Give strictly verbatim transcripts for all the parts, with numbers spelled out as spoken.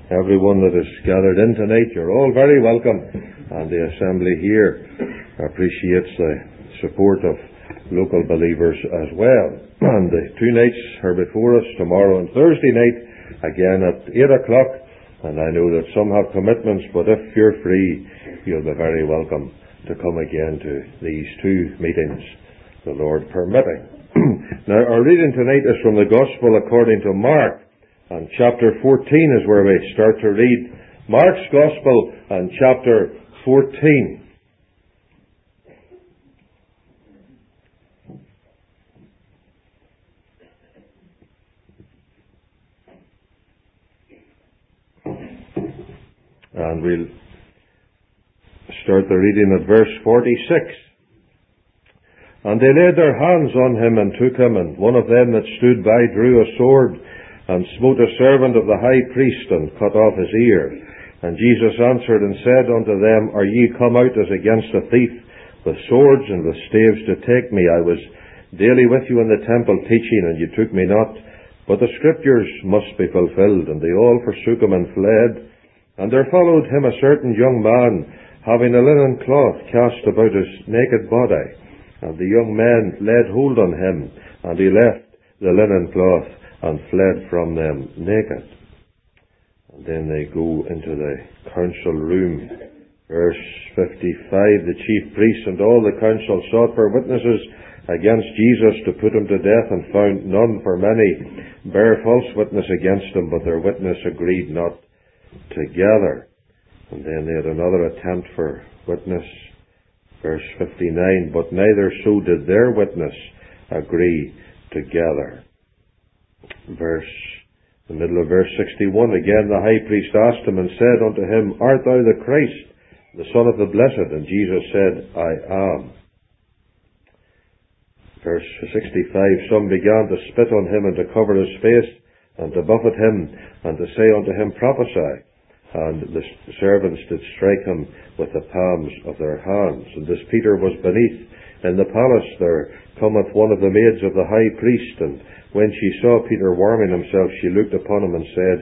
everyone that is gathered in tonight. You're all very welcome. And the assembly here appreciates the support of local believers as well. And the two nights are before us, tomorrow and Thursday night, again at eight o'clock. And I know that some have commitments, but if you're free, you'll be very welcome to come again to these two meetings, the Lord permitting. Now, our reading tonight is from the Gospel according to Mark, and chapter fourteen is where we start to read. Mark's Gospel and chapter fourteen. And we'll start the reading at verse forty-six. And they laid their hands on him and took him, and one of them that stood by drew a sword and smote a servant of the high priest and cut off his ear. And Jesus answered and said unto them, Are ye come out as against a thief, with swords and with staves to take me? I was daily with you in the temple teaching, and ye took me not. But the scriptures must be fulfilled. And they all forsook him and fled. And there followed him a certain young man, having a linen cloth cast about his naked body. And the young men laid hold on him, and he left the linen cloth and fled from them naked. And then they go into the council room. Verse fifty-five, the chief priests and all the council sought for witnesses against Jesus to put him to death, and found none, for many bare false witness against him, but their witness agreed not together. And then they had another attempt for witness. Verse fifty-nine, but neither so did their witness agree together. Verse, the middle of verse sixty-one, again the high priest asked him and said unto him, Art thou the Christ, the Son of the Blessed? And Jesus said, I am. Verse sixty-five, some began to spit on him and to cover his face and to buffet him and to say unto him, Prophesy. And the servants did strike him with the palms of their hands. And as Peter was beneath in the palace, there cometh one of the maids of the high priest, and when she saw Peter warming himself, she looked upon him and said,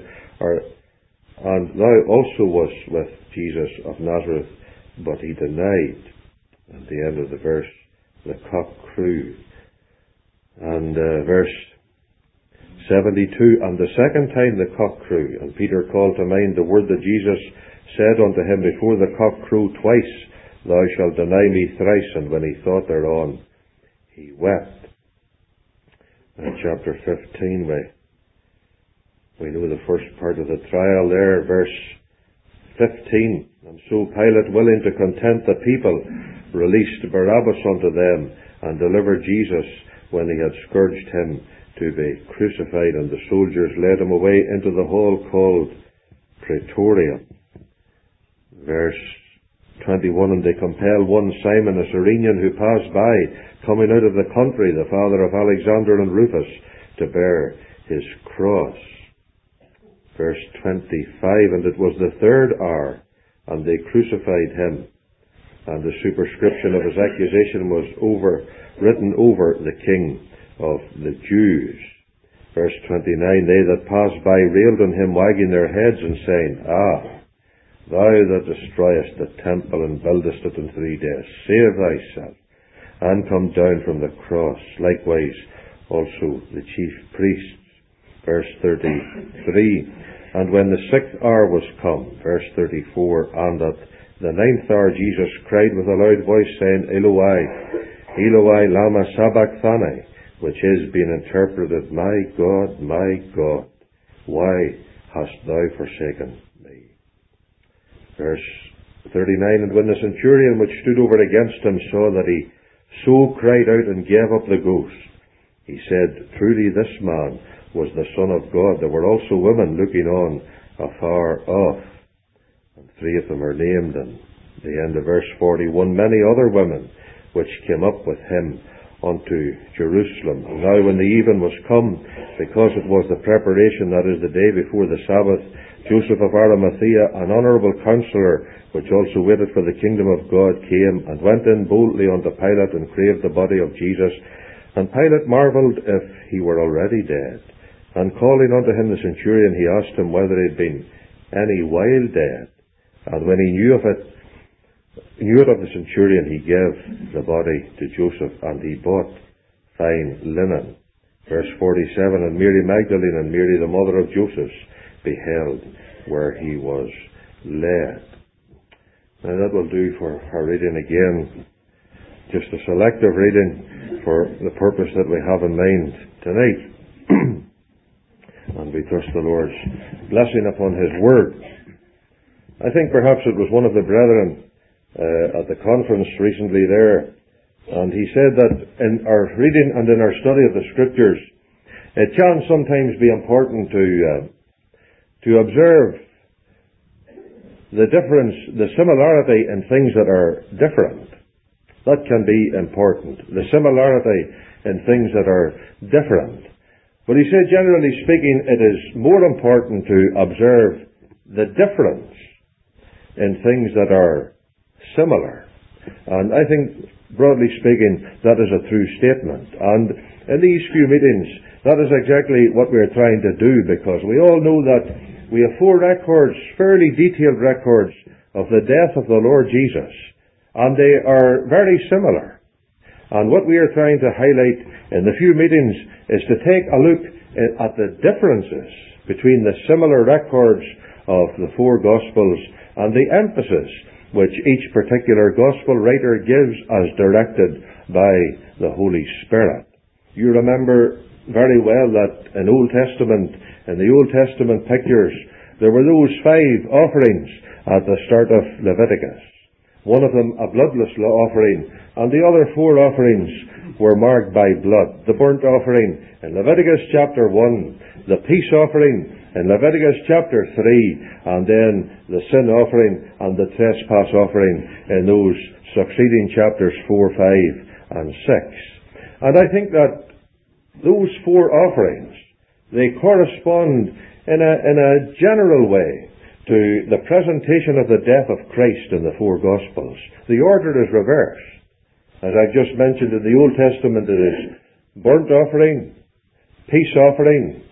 And thou also wast with Jesus of Nazareth. But he denied. At the end of the verse, the cock crew. And uh, verse seventy-two, and the second time the cock crew, and Peter called to mind the word that Jesus said unto him, Before the cock crew twice, thou shalt deny me thrice. And when he thought thereon, he wept. In chapter fifteen, we, we know the first part of the trial there, verse fifteen. And so Pilate, willing to content the people, released Barabbas unto them, and delivered Jesus, when he had scourged him, to be crucified. And the soldiers led him away into the hall called Praetorium. Verse twenty-one, and they compelled one Simon, a Cyrenian, who passed by, coming out of the country, the father of Alexander and Rufus, to bear his cross. Verse twenty-five, and it was the third hour, and they crucified him, and the superscription of his accusation was over, written over the King of the Jews. Verse twenty-nine, they that passed by railed on him, wagging their heads and saying, Ah, thou that destroyest the temple and buildest it in three days, save thyself, and come down from the cross. Likewise also the chief priests. Verse thirty-three, and when the sixth hour was come, verse thirty-four, and at the ninth hour Jesus cried with a loud voice, saying, Eloi, Eloi, lama sabachthani, which is being interpreted, My God, my God, why hast thou forsaken me? Verse thirty-nine, and when the centurion which stood over against him saw that he so cried out and gave up the ghost, he said, Truly this man was the Son of God. There were also women looking on afar off, and three of them are named. And the end of verse forty-one, many other women which came up with him unto Jerusalem. And now when the even was come, because it was the preparation, that is the day before the Sabbath, Joseph of Arimathea, an honourable counsellor, which also waited for the kingdom of God, came and went in boldly unto Pilate and craved the body of Jesus. And Pilate marvelled if he were already dead. And calling unto him the centurion, he asked him whether he had been any wild dead. And when he knew of it, knew it of the centurion, he gave the body to Joseph, and he bought fine linen. Verse forty-seven, and Mary Magdalene and Mary the mother of Joseph beheld where he was laid. Now that will do for our reading again. Just a selective reading for the purpose that we have in mind tonight. And we trust the Lord's blessing upon His Word. I think perhaps it was one of the brethren uh, at the conference recently there, and he said that in our reading and in our study of the Scriptures, it can sometimes be important to uh, to observe the difference, the similarity in things that are different. That can be important. The similarity in things that are different. But he said, generally speaking, it is more important to observe the difference in things that are similar. And I think, broadly speaking, that is a true statement. And in these few meetings, that is exactly what we're trying to do, because we all know that we have four records, fairly detailed records, of the death of the Lord Jesus. And they are very similar. And what we are trying to highlight in the few meetings is to take a look at the differences between the similar records of the four Gospels and the emphasis which each particular Gospel writer gives as directed by the Holy Spirit. You remember very well that in Old Testament, in the Old Testament pictures, there were those five offerings at the start of Leviticus. One of them a bloodless offering, and the other four offerings were marked by blood. The burnt offering in Leviticus chapter one, the peace offering in Leviticus chapter three, and then the sin offering and the trespass offering in those succeeding chapters four, five, and six. And I think that those four offerings, they correspond in a, in a general way to the presentation of the death of Christ in the four Gospels. The order is reversed. As I've just mentioned, in the Old Testament it is burnt offering, peace offering,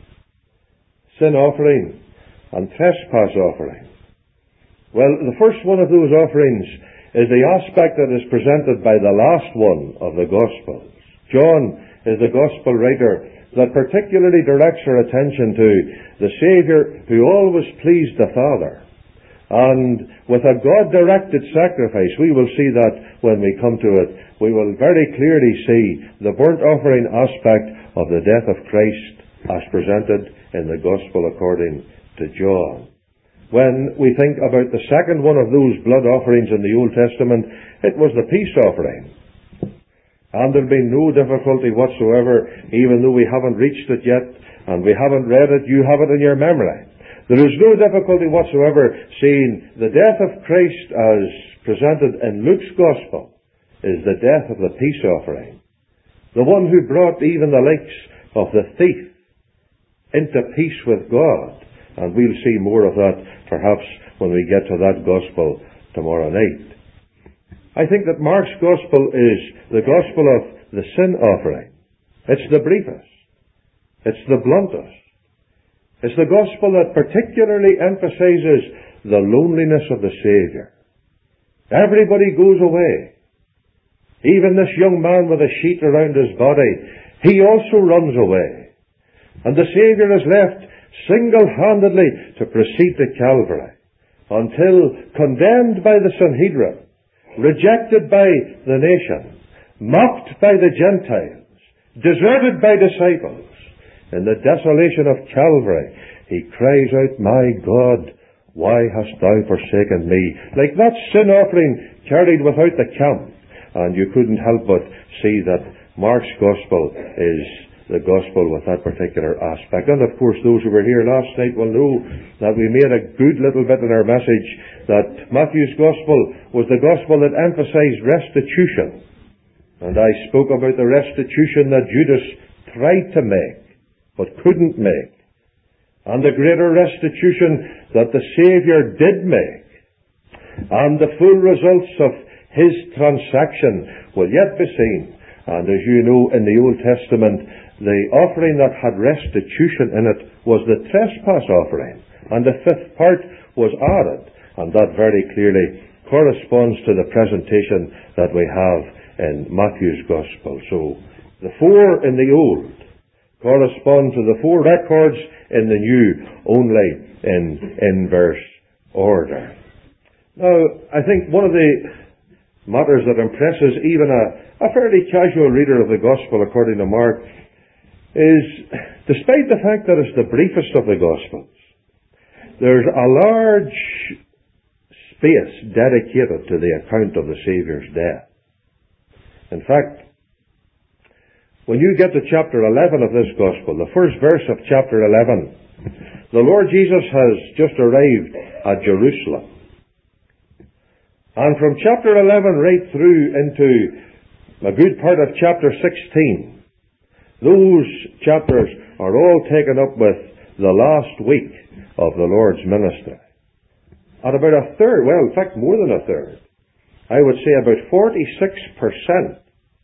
sin offering, and trespass offering. Well, the first one of those offerings is the aspect that is presented by the last one of the Gospels. John is the Gospel writer that particularly directs our attention to the Saviour who always pleased the Father. And with a God-directed sacrifice, we will see that when we come to it, we will very clearly see the burnt offering aspect of the death of Christ as presented in the Gospel according to John. When we think about the second one of those blood offerings in the Old Testament, it was the peace offering. And there'll be no difficulty whatsoever, even though we haven't reached it yet, and we haven't read it, you have it in your memory. There is no difficulty whatsoever seeing the death of Christ as presented in Luke's Gospel is the death of the peace offering. The one who brought even the likes of the thief into peace with God. And we'll see more of that perhaps when we get to that Gospel tomorrow night. I think that Mark's Gospel is the Gospel of the sin offering. It's the briefest. It's the bluntest. It's the Gospel that particularly emphasizes the loneliness of the Saviour. Everybody goes away. Even this young man with a sheet around his body, he also runs away. And the Saviour is left single-handedly to proceed to Calvary until, condemned by the Sanhedrin, rejected by the nation, mocked by the Gentiles, deserted by disciples, in the desolation of Calvary, he cries out, "My God, why hast thou forsaken me?" Like that sin offering carried without the camp. And you couldn't help but see that Mark's Gospel is the Gospel with that particular aspect. And of course, those who were here last night will know that we made a good little bit in our message that Matthew's Gospel was the Gospel that emphasized restitution. And I spoke about the restitution that Judas tried to make, but couldn't make. And the greater restitution that the Saviour did make. And the full results of his transaction will yet be seen. And as you know, in the Old Testament, the offering that had restitution in it was the trespass offering. and the fifth part was added, and that very clearly corresponds to the presentation that we have in Matthew's Gospel. So the four in the Old correspond to the four records in the New, only in inverse order. Now, I think one of the matters that impresses even a, a fairly casual reader of the Gospel according to Mark is, despite the fact that it's the briefest of the Gospels, there's a large space dedicated to the account of the Saviour's death. In fact, when you get to chapter eleven of this Gospel, the first verse of chapter eleven, the Lord Jesus has just arrived at Jerusalem. And from chapter eleven right through into a good part of chapter sixteen, those chapters are all taken up with the last week of the Lord's ministry. At about a third, well, in fact, more than a third, I would say about forty-six percent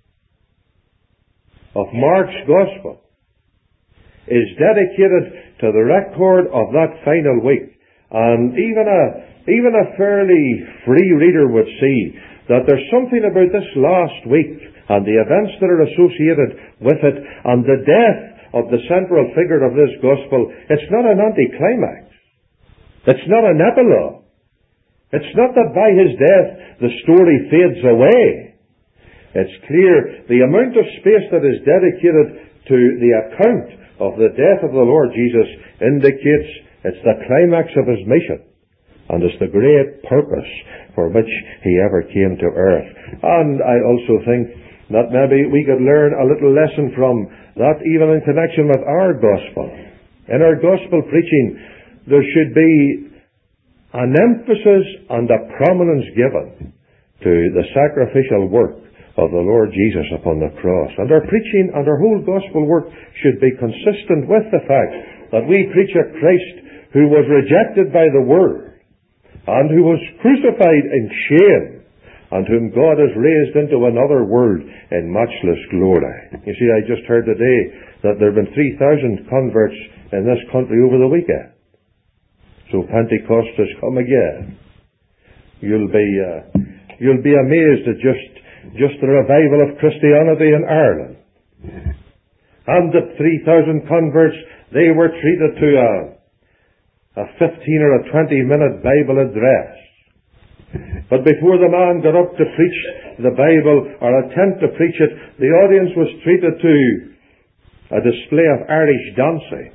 of Mark's Gospel is dedicated to the record of that final week. And even a, even a fairly free reader would see that there's something about this last week and the events that are associated with it and the death of the central figure of this Gospel. It's not an anticlimax. It's not an epilogue. It's not that by his death the story fades away. It's clear the amount of space that is dedicated to the account of the death of the Lord Jesus indicates it's the climax of his mission, and it's the great purpose for which he ever came to earth. And I also think that maybe we could learn a little lesson from that even in connection with our gospel. In our gospel preaching, there should be an emphasis and a prominence given to the sacrificial work of the Lord Jesus upon the cross. And our preaching and our whole gospel work should be consistent with the fact that we preach a Christ who was rejected by the world and who was crucified in shame and whom God has raised into another world in matchless glory. You see, I just heard today that there have been three thousand converts in this country over the weekend. So Pentecost has come again. You'll be, uh, you'll be amazed at just Just the revival of Christianity in Ireland. And the three thousand converts, they were treated to a, a fifteen or a twenty minute Bible address. But before the man got up to preach the Bible or attempt to preach it, the audience was treated to a display of Irish dancing.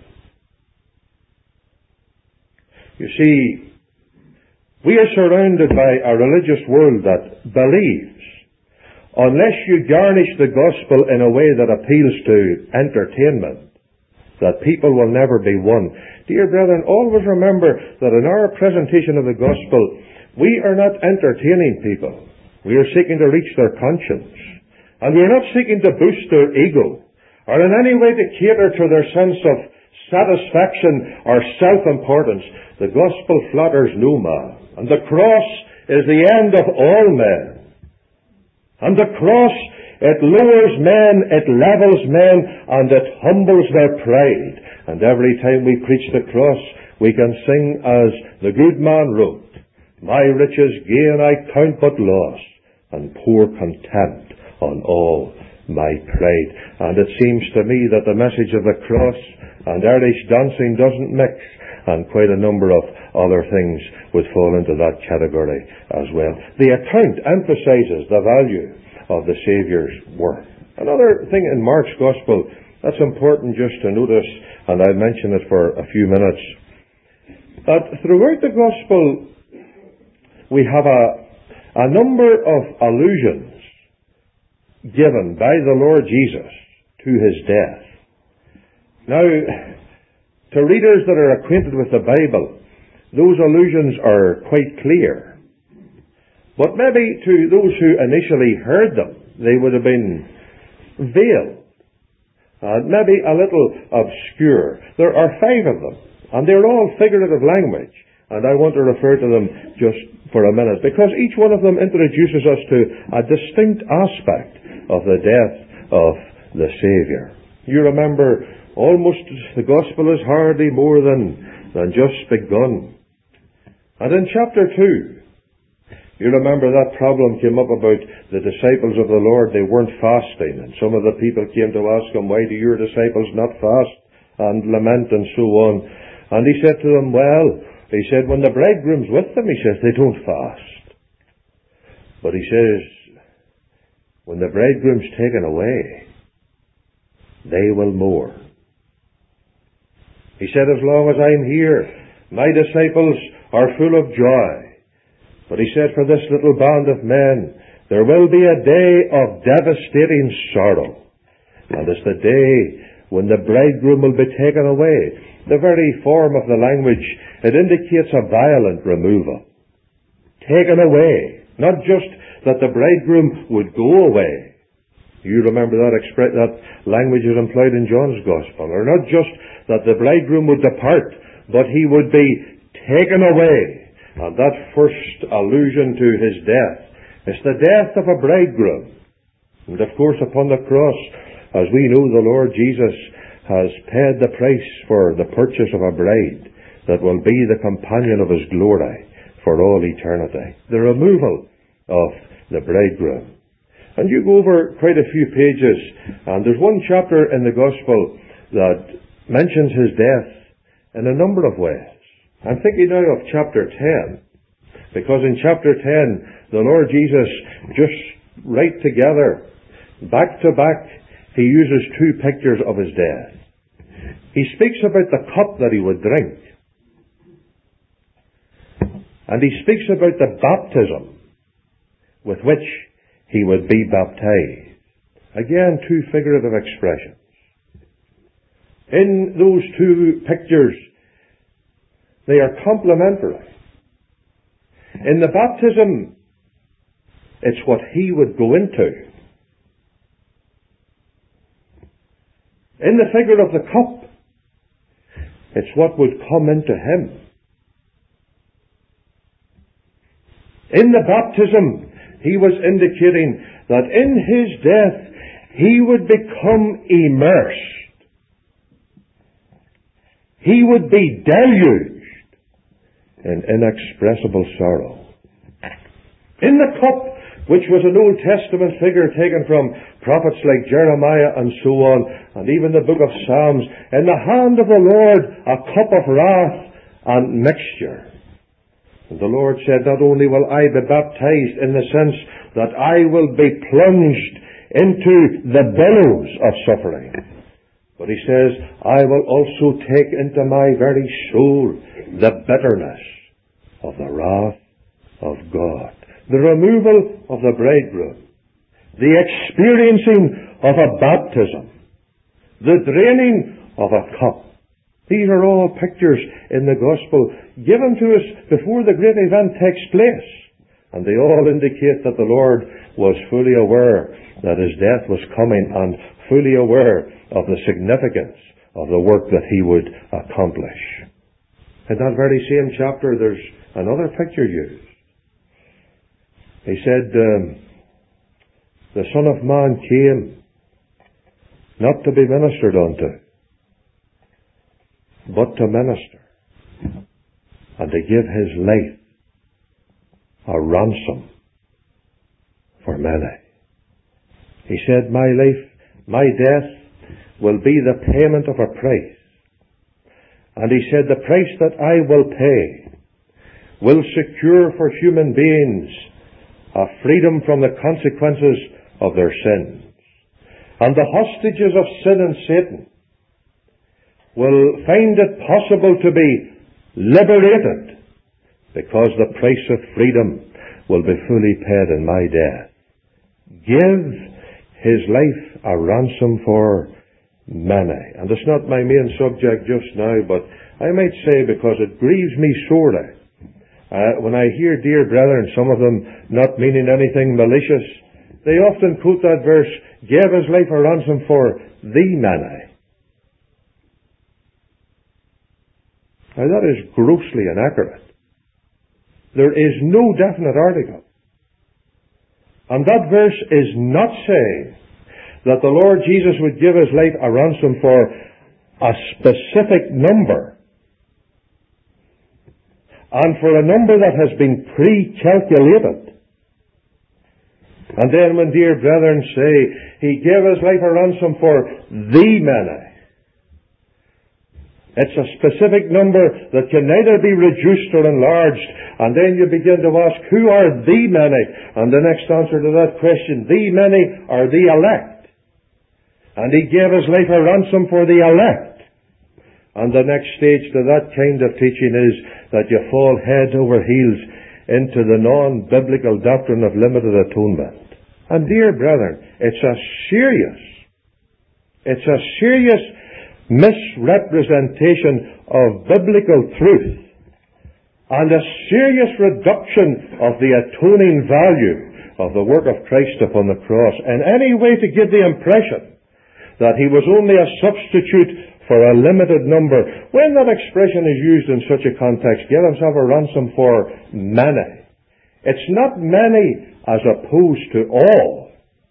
You see, we are surrounded by a religious world that believes unless you garnish the gospel in a way that appeals to entertainment, that people will never be won. Dear brethren, always remember that in our presentation of the gospel, we are not entertaining people. We are seeking to reach their conscience. And we are not seeking to boost their ego, or in any way to cater to their sense of satisfaction or self-importance. The gospel flatters no man, and the cross is the end of all men. And the cross, it lowers men, it levels men, and it humbles their pride. And every time we preach the cross, we can sing as the good man wrote, "My riches gain I count but loss, and pour contempt on all my pride." And it seems to me that the message of the cross and Irish dancing doesn't mix, and quite a number of other things would fall into that category as well. The account emphasizes the value of the Saviour's work. Another thing in Mark's Gospel that's important just to notice, and I'll mention it for a few minutes, that throughout the Gospel we have a, a number of allusions given by the Lord Jesus to his death. Now, to readers that are acquainted with the Bible, those allusions are quite clear. But maybe to those who initially heard them, they would have been veiled, and maybe a little obscure. There are five of them, and they're all figurative language, and I want to refer to them just for a minute, because each one of them introduces us to a distinct aspect of the death of the Saviour. You remember, almost the Gospel is hardly more than than just begun. And in chapter two, you remember that problem came up about the disciples of the Lord. They weren't fasting, and some of the people came to ask him, why do your disciples not fast and lament and so on? And he said to them, well, he said, when the bridegroom's with them, he says, they don't fast. But he says, when the bridegroom's taken away, they will mourn. He said, as long as I'm here, my disciples are full of joy. But he said, for this little band of men, there will be a day of devastating sorrow. And it's the day when the bridegroom will be taken away. The very form of the language, it indicates a violent removal. Taken away. Not just that the bridegroom would go away. You remember that expre- that language is employed in John's Gospel. Or not just that the bridegroom would depart, but he would be taken away. And that first allusion to his death is the death of a bridegroom. And of course upon the cross, as we know, the Lord Jesus has paid the price for the purchase of a bride that will be the companion of his glory for all eternity. The removal of the bridegroom. And you go over quite a few pages, and there's one chapter in the Gospel that mentions his death in a number of ways. I'm thinking now of chapter ten, because in chapter ten, the Lord Jesus, just right together, back to back, he uses two pictures of his death. He speaks about the cup that he would drink. And he speaks about the baptism with which he would be baptized. Again, two figurative expressions. In those two pictures, they are complementary. In the baptism, it's what he would go into. In the figure of the cup, it's what would come into him. In the baptism, he was indicating that in his death, he would become immersed. He would be deluged in inexpressible sorrow. In the cup, which was an Old Testament figure taken from prophets like Jeremiah and so on, and even the book of Psalms, in the hand of the Lord, a cup of wrath and mixture. And the Lord said, not only will I be baptized in the sense that I will be plunged into the billows of suffering, but he says, I will also take into my very soul the bitterness of the wrath of God. The removal of the bridegroom. The experiencing of a baptism. The draining of a cup. These are all pictures in the Gospel given to us before the great event takes place. And they all indicate that the Lord was fully aware that his death was coming and fully aware of the significance of the work that he would accomplish. In that very same chapter, there's another picture used. He said, um, the Son of Man came not to be ministered unto, but to minister, and to give his life a ransom for many. He said, my life, my death will be the payment of a price. And he said, the price that I will pay will secure for human beings a freedom from the consequences of their sins. And the hostages of sin and Satan will find it possible to be liberated because the price of freedom will be fully paid in my death. Give his life a ransom for many. And it's not my main subject just now, but I might say, because it grieves me sorely, uh, when I hear dear brethren, some of them not meaning anything malicious, they often quote that verse, gave his life a ransom for the many. Now that is grossly inaccurate. There is no definite article. And that verse is not saying that the Lord Jesus would give his life a ransom for a specific number and for a number that has been pre-calculated. And then when dear brethren say, He gave His life a ransom for the many, it's a specific number that can neither be reduced or enlarged. And then you begin to ask, who are the many? And the next answer to that question, the many are the elect. And He gave His life a ransom for the elect. And the next stage to that kind of teaching is that you fall head over heels into the non-biblical doctrine of limited atonement. And dear brethren, it's a serious, it's a serious misrepresentation of biblical truth and a serious reduction of the atoning value of the work of Christ upon the cross in any way to give the impression that He was only a substitute for a limited number. When that expression is used in such a context, give Himself a ransom for many. It's not many as opposed to all.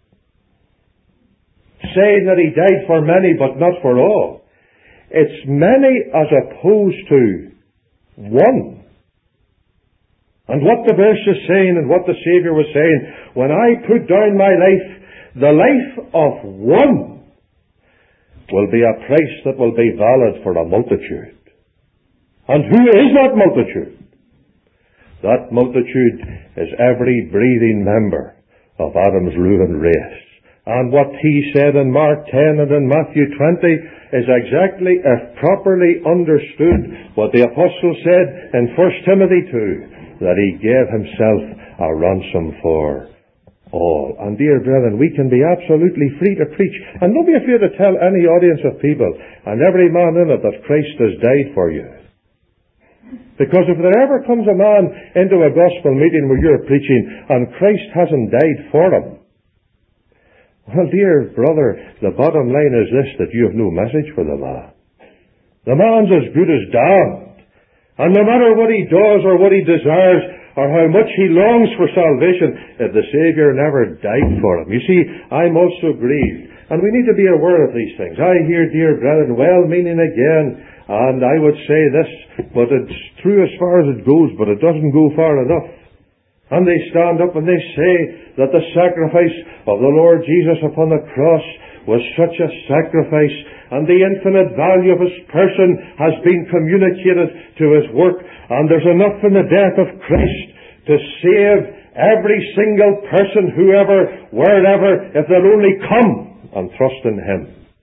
Saying that He died for many but not for all. It's many as opposed to one. And what the verse is saying and what the Saviour was saying, when I put down my life, the life of one will be a price that will be valid for a multitude. And who is that multitude? That multitude is every breathing member of Adam's ruined race. And what He said in Mark ten and in Matthew twenty is exactly, if properly understood, what the Apostle said in First Timothy two, that He gave Himself a ransom for all. And dear brethren, we can be absolutely free to preach. And don't be afraid to tell any audience of people, and every man in it, that Christ has died for you. Because if there ever comes a man into a gospel meeting where you're preaching, and Christ hasn't died for him, well, dear brother, the bottom line is this, that you have no message for the man. The man's as good as damned. And no matter what he does or what he desires or how much he longs for salvation, if the Saviour never died for him. You see, I'm also grieved. And we need to be aware of these things. I hear dear brethren well-meaning again, and I would say this, but it's true as far as it goes, but it doesn't go far enough. And they stand up and they say that the sacrifice of the Lord Jesus upon the cross was such a sacrifice, and the infinite value of His person has been communicated to His work, and there's enough in the death of Christ to save every single person, whoever, wherever, if they'll only come and trust in Him.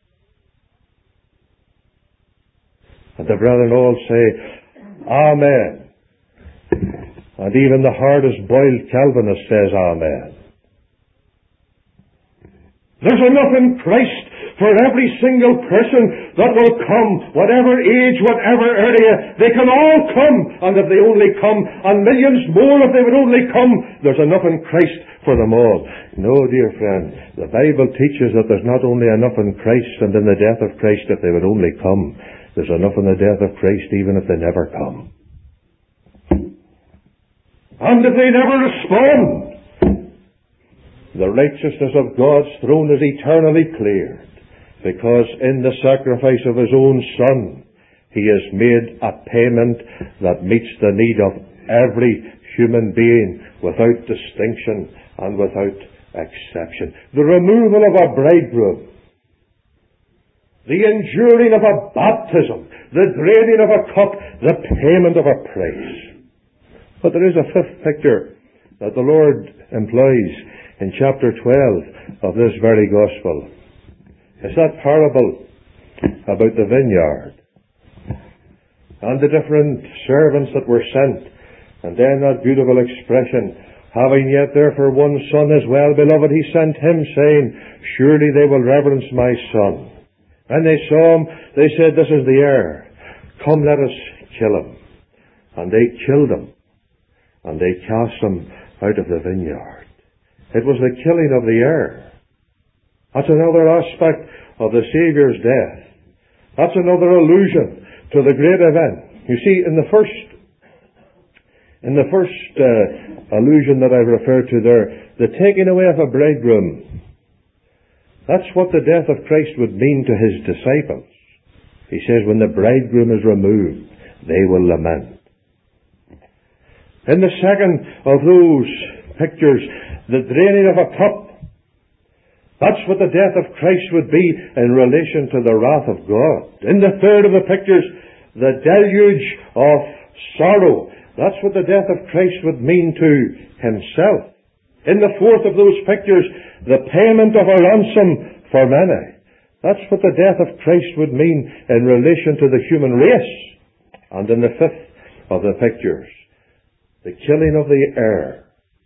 And the brethren all say, Amen. And even the hardest boiled Calvinist says Amen. There's enough in Christ for every single person that will come, whatever age, whatever area. They can all come, and if they only come, and millions more if they would only come, there's enough in Christ for them all. No, dear friend, the Bible teaches that there's not only enough in Christ and in the death of Christ if they would only come. There's enough in the death of Christ even if they never come. And if they never respond, the righteousness of God's throne is eternally cleared, because in the sacrifice of His own Son, He has made a payment that meets the need of every human being without distinction and without exception. The removal of a bridegroom, the enduring of a baptism, the draining of a cup, the payment of a price. But there is a fifth picture that the Lord employs in chapter twelve of this very gospel. It's that parable about the vineyard and the different servants that were sent, and then that beautiful expression, having yet therefore one son as well beloved, He sent him, saying, surely they will reverence my son. And they saw him, they said, this is the heir. Come, let us kill him. And they killed him. And they cast him out of the vineyard. It was the killing of the heir. That's another aspect of the Saviour's death. That's another allusion to the great event. You see, in the first, in the first uh, allusion that I've referred to there, the taking away of a bridegroom, that's what the death of Christ would mean to His disciples. He says, when the bridegroom is removed, they will lament. In the second of those pictures, the draining of a cup. That's what the death of Christ would be in relation to the wrath of God. In the third of the pictures, the deluge of sorrow. That's what the death of Christ would mean to himself. In the fourth of those pictures, the payment of a ransom for many. That's what the death of Christ would mean in relation to the human race. And in the fifth of the pictures, the killing of the heir.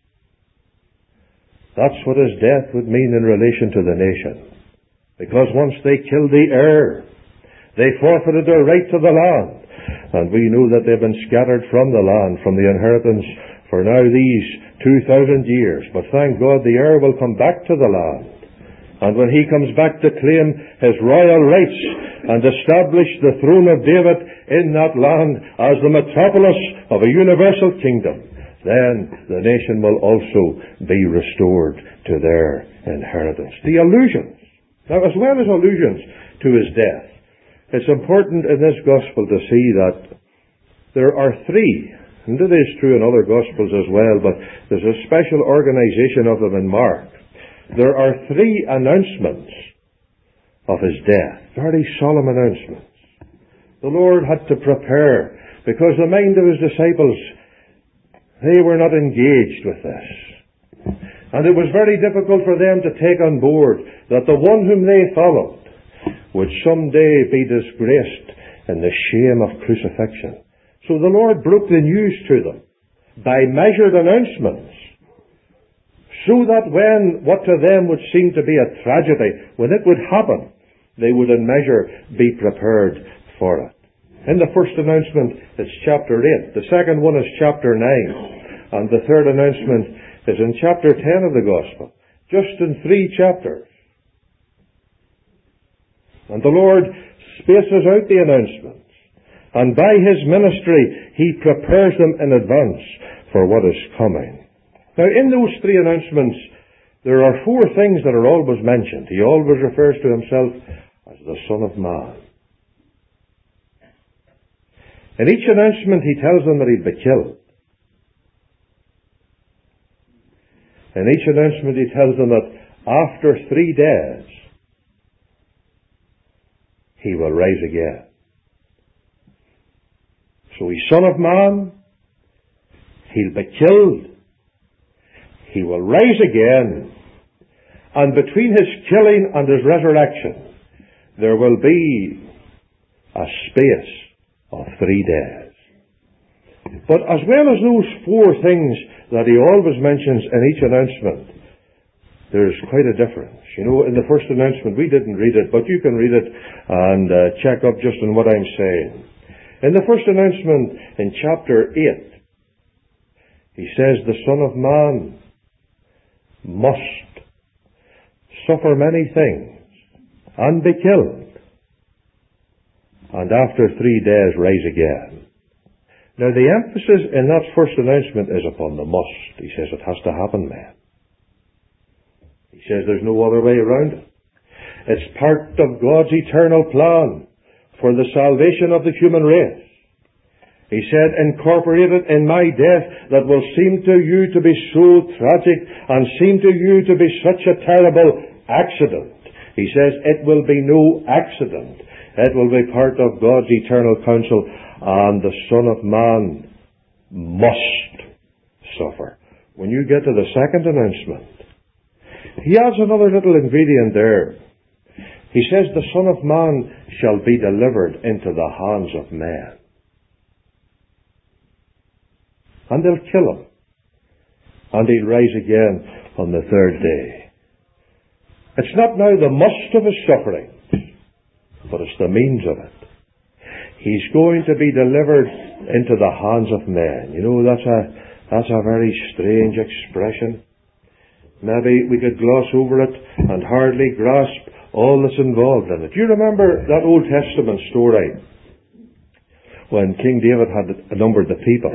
That's what his death would mean in relation to the nation. Because once they killed the heir, they forfeited their right to the land. And we know that they've been scattered from the land, from the inheritance, for now these two thousand years. But thank God the heir will come back to the land. And when he comes back to claim his royal rights and establish the throne of David in that land as the metropolis of a universal kingdom, then the nation will also be restored to their inheritance. The allusions. Now, as well as allusions to his death, it's important in this gospel to see that there are three, and it is true in other gospels as well, but there's a special organization of them in Mark. There are three announcements of his death, very solemn announcements. The Lord had to prepare, because the mind of his disciples, they were not engaged with this. And it was very difficult for them to take on board that the one whom they followed would someday be disgraced in the shame of crucifixion. So the Lord broke the news to them by measured announcements, so that when what to them would seem to be a tragedy, when it would happen, they would in measure be prepared for it. In the first announcement, it's chapter eight. The second one is chapter nine. And the third announcement is in chapter ten of the Gospel. Just in three chapters. And the Lord spaces out the announcements. And by his ministry, he prepares them in advance for what is coming. Now, in those three announcements, there are four things that are always mentioned. He always refers to himself as the Son of Man. In each announcement, he tells them that he'd be killed. In each announcement, he tells them that after three days, he will rise again. So he's Son of Man, he'll be killed, he will rise again, and between his killing and his resurrection, there will be a space of three days. But as well as those four things that he always mentions in each announcement, there's quite a difference. You know, in the first announcement, we didn't read it, but you can read it and uh, check up just on what I'm saying. In the first announcement, in chapter eight, he says the Son of Man must suffer many things and be killed, and after three days rise again. Now, the emphasis in that first announcement is upon the must. He says it has to happen, man. He says there's no other way around it. It's part of God's eternal plan for the salvation of the human race. He said, incorporated in my death that will seem to you to be so tragic and seem to you to be such a terrible accident. He says it will be no accident. It will be part of God's eternal counsel, and the Son of Man must suffer. When you get to the second announcement, he adds another little ingredient there. He says the Son of Man shall be delivered into the hands of men. And they'll kill him. And he'll rise again on the third day. It's not now the must of his suffering, but it's the means of it. He's going to be delivered into the hands of men. You know, that's a, that's a very strange expression. Maybe we could gloss over it and hardly grasp all that's involved in it. Do you remember that Old Testament story when King David had numbered the people?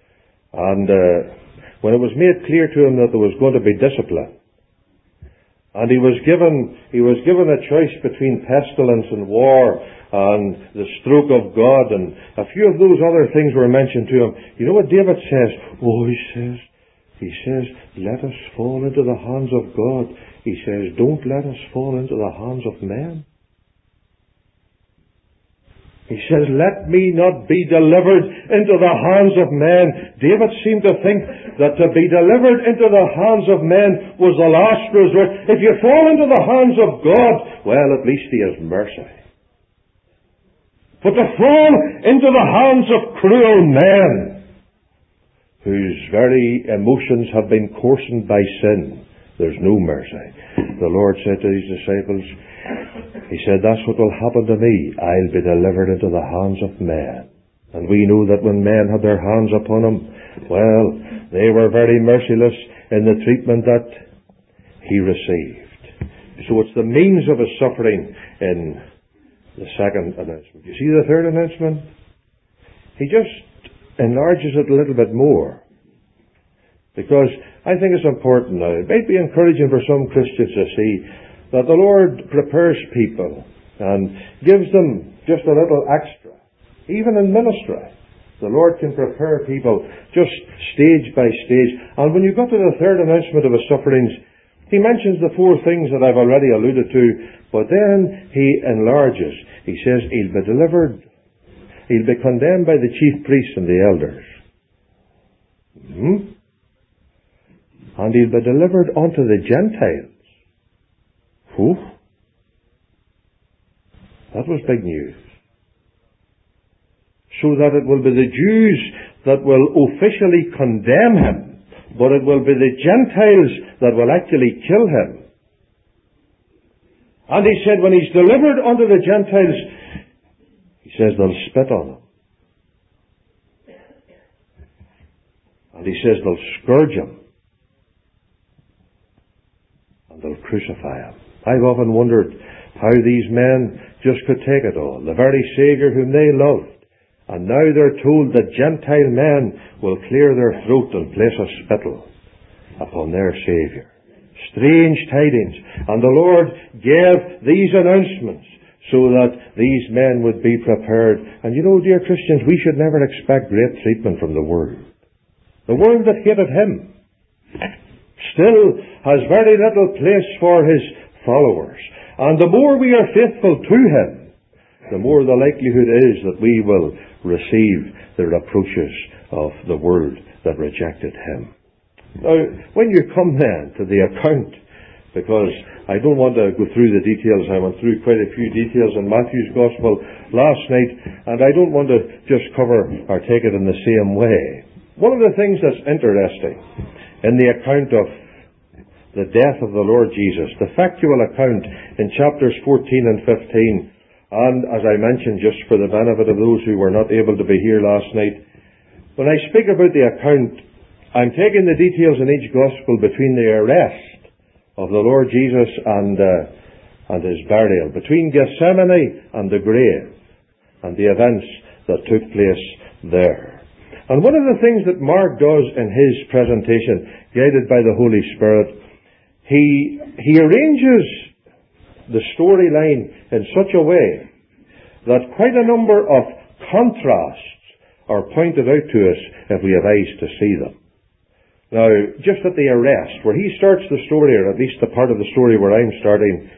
And uh, when it was made clear to him that there was going to be discipline, And he was given, he was given a choice between pestilence and war and the stroke of God, and a few of those other things were mentioned to him. You know what David says? Oh, he says, he says, let us fall into the hands of God. He says, don't let us fall into the hands of men. He says, let me not be delivered into the hands of men. David seemed to think that to be delivered into the hands of men was the last resort. If you fall into the hands of God, well, at least he has mercy. But to fall into the hands of cruel men, whose very emotions have been coarsened by sin, there's no mercy. The Lord said to his disciples, He said, that's what will happen to me. I'll be delivered into the hands of men. And we know that when men had their hands upon him, well, they were very merciless in the treatment that he received. So it's the means of his suffering in the second announcement. You see the third announcement? He just enlarges it a little bit more. Because I think it's important now. It might be encouraging for some Christians to see that the Lord prepares people and gives them just a little extra. Even in ministry, the Lord can prepare people just stage by stage. And when you got to the third announcement of his sufferings, he mentions the four things that I've already alluded to, but then he enlarges. He says he'll be delivered, he'll be condemned by the chief priests and the elders. Hmm? And he'll be delivered unto the Gentiles. Whew. That was big news. So that it will be the Jews that will officially condemn him, but it will be the Gentiles that will actually kill him. And he said when he's delivered unto the Gentiles, he says they'll spit on him. And he says they'll scourge him. And they'll crucify him. I've often wondered how these men just could take it all. The very Saviour whom they loved. And now they're told that Gentile men will clear their throat and place a spittle upon their Saviour. Strange tidings. And the Lord gave these announcements so that these men would be prepared. And you know, dear Christians, we should never expect great treatment from the world. The world that hated him still has very little place for his followers. And the more we are faithful to him, the more the likelihood is that we will receive the reproaches of the world that rejected him. Now, when you come then to the account, because I don't want to go through the details, I went through quite a few details in Matthew's Gospel last night, and I don't want to just cover or take it in the same way. One of the things that's interesting in the account of the death of the Lord Jesus, the factual account in chapters fourteen and fifteen, and as I mentioned, just for the benefit of those who were not able to be here last night, when I speak about the account, I'm taking the details in each Gospel between the arrest of the Lord Jesus and, uh, and his burial, between Gethsemane and the grave, and the events that took place there. And one of the things that Mark does in his presentation, guided by the Holy Spirit, he, he arranges the storyline in such a way that quite a number of contrasts are pointed out to us if we have eyes to see them. Now, just at the arrest, where he starts the story, or at least the part of the story where I'm starting,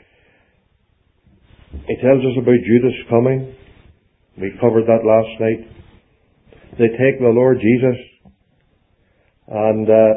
he tells us about Judas coming. We covered that last night. They take the Lord Jesus, and uh,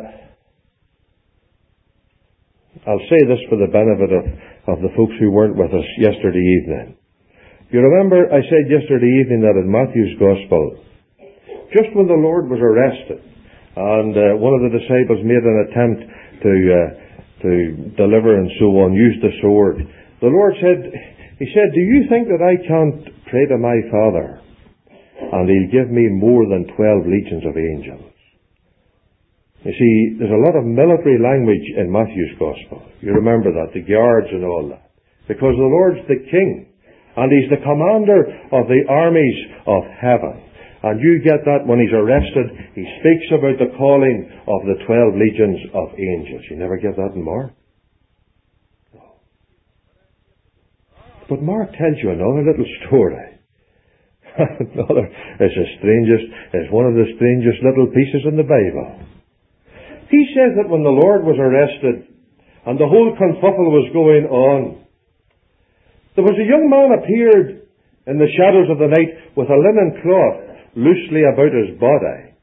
I'll say this for the benefit of, of the folks who weren't with us yesterday evening. You remember I said yesterday evening that in Matthew's Gospel, just when the Lord was arrested, and uh, one of the disciples made an attempt to uh, to deliver and so on, used the sword, the Lord said, He said, do you think that I can't pray to my Father, and He'll give me more than twelve legions of angels? You see, there's a lot of military language in Matthew's Gospel. You remember that, the guards and all that. Because the Lord's the King, and He's the commander of the armies of heaven. And you get that when He's arrested, He speaks about the calling of the twelve legions of angels. You never get that in Mark? But Mark tells you another little story. another, it's the strangest, it's one of the strangest little pieces in the Bible. He says that when the Lord was arrested and the whole kerfuffle was going on, there was a young man appeared in the shadows of the night with a linen cloth loosely about his body.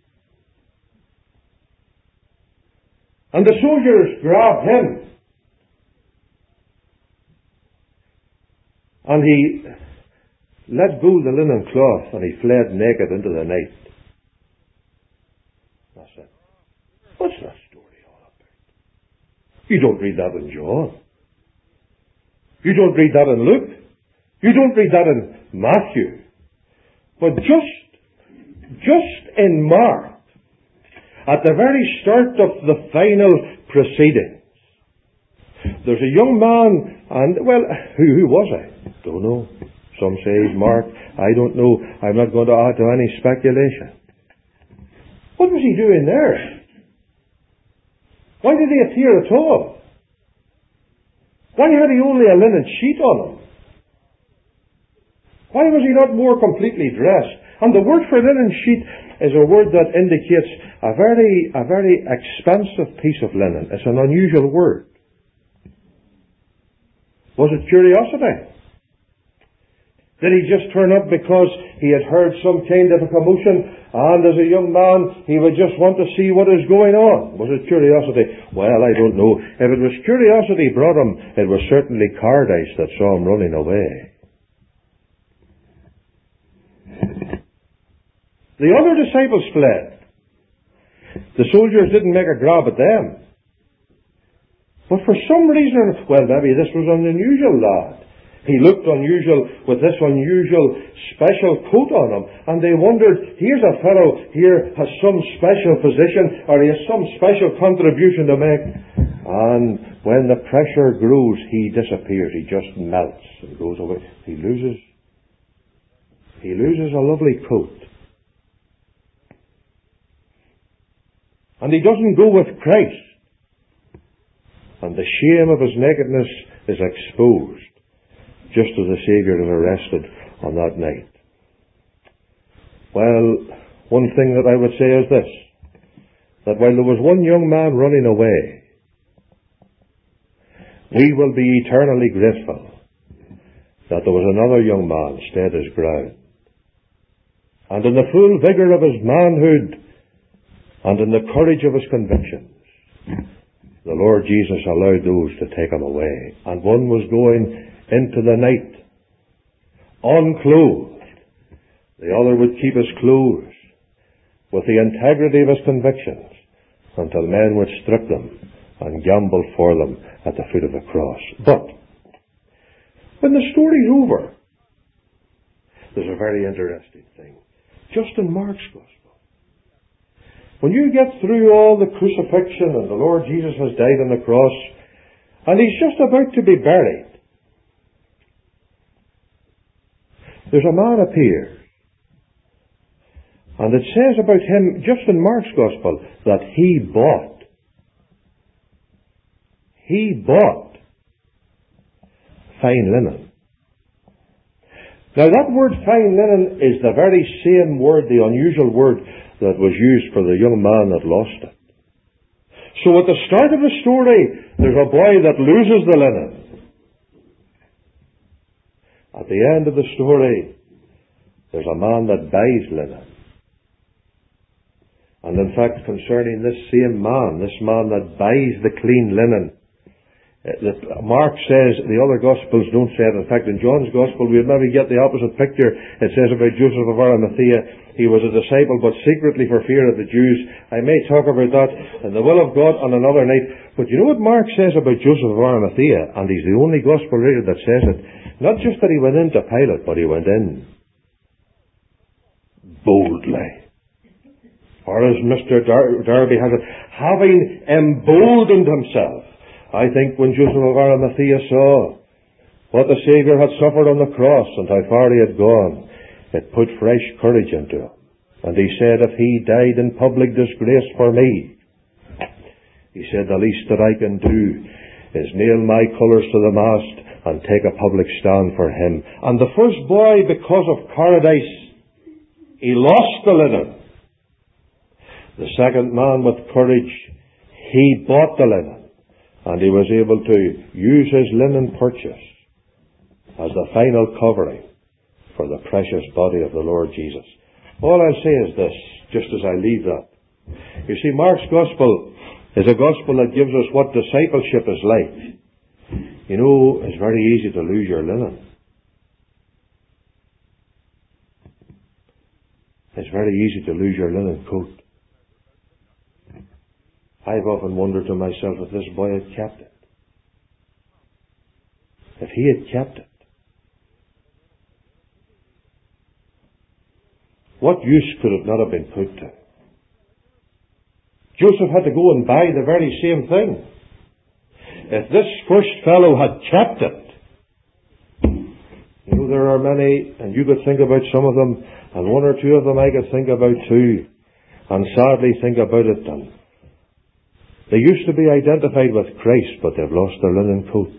And the soldiers grabbed him. And he let go the linen cloth and he fled naked into the night. That's it. What's that story all about? You don't read that in John. You don't read that in Luke. You don't read that in Matthew. But just, just in Mark, at the very start of the final proceedings, there's a young man, and, well, who, who was I? Don't know. Some say he's Mark. I don't know. I'm not going to add to any speculation. What was he doing there? Why did he appear at all? Why had he only a linen sheet on him? Why was he not more completely dressed? And the word for linen sheet is a word that indicates a very, a very expensive piece of linen. It's an unusual word. Was it curiosity? Did he just turn up because he had heard some kind of a commotion, and as a young man he would just want to see what is going on? Was it curiosity? Well, I don't know. If it was curiosity brought him, it was certainly Cardice that saw him running away. The other disciples fled. The soldiers didn't make a grab at them. But for some reason, well, maybe this was an unusual lad. He looked unusual with this unusual special coat on him. And they wondered, here's a fellow here has some special position, or he has some special contribution to make. And when the pressure grows, he disappears. He just melts and goes away. He loses, he loses a lovely coat. And he doesn't go with Christ. And the shame of his nakedness is exposed, just as the Saviour is arrested on that night. Well, one thing that I would say is this, that while there was one young man running away, we will be eternally grateful that there was another young man stayed his ground. And in the full vigour of his manhood, and in the courage of his convictions, the Lord Jesus allowed those to take him away. And one was going into the night, unclothed. The other would keep his clothes with the integrity of his convictions until men would strip them and gamble for them at the foot of the cross. But when the story's over, there's a very interesting thing. Just in Mark's Gospel, when you get through all the crucifixion and the Lord Jesus has died on the cross, and he's just about to be buried, there's a man appears. And it says about him, just in Mark's Gospel, that he bought. He bought fine linen. Now that word fine linen is the very same word, the unusual word, that was used for the young man that lost it. So at the start of the story, there's a boy that loses the linen. At the end of the story, there's a man that buys linen. And in fact, concerning this same man, this man that buys the clean linen, Mark says, the other Gospels don't say it. In fact, in John's Gospel, we'd maybe get the opposite picture. It says about Joseph of Arimathea, he was a disciple, but secretly for fear of the Jews. I may talk about that in the will of God on another night. But you know what Mark says about Joseph of Arimathea? And he's the only Gospel writer that says it. Not just that he went into Pilate, but he went in boldly. Or as Mister Dar- Darby has it, having emboldened himself. I think when Joseph of Arimathea saw what the Saviour had suffered on the cross and how far he had gone, it put fresh courage into him. And he said, if he died in public disgrace for me, he said, the least that I can do is nail my colours to the mast and take a public stand for him. And the first boy, because of cowardice, he lost the linen. The second man with courage, he bought the linen, and he was able to use his linen purchase as the final covering for the precious body of the Lord Jesus. All I'll say is this, just as I leave that. You see, Mark's Gospel is a Gospel that gives us what discipleship is like. You know, it's very easy to lose your linen. It's very easy to lose your linen coat. I've often wondered to myself if this boy had kept it. If he had kept it. What use could it not have been put to? Joseph had to go and buy the very same thing. If this first fellow had kept it, you know, there are many, and you could think about some of them, and one or two of them I could think about too, and sadly think about it. And they used to be identified with Christ, but they've lost their linen coat.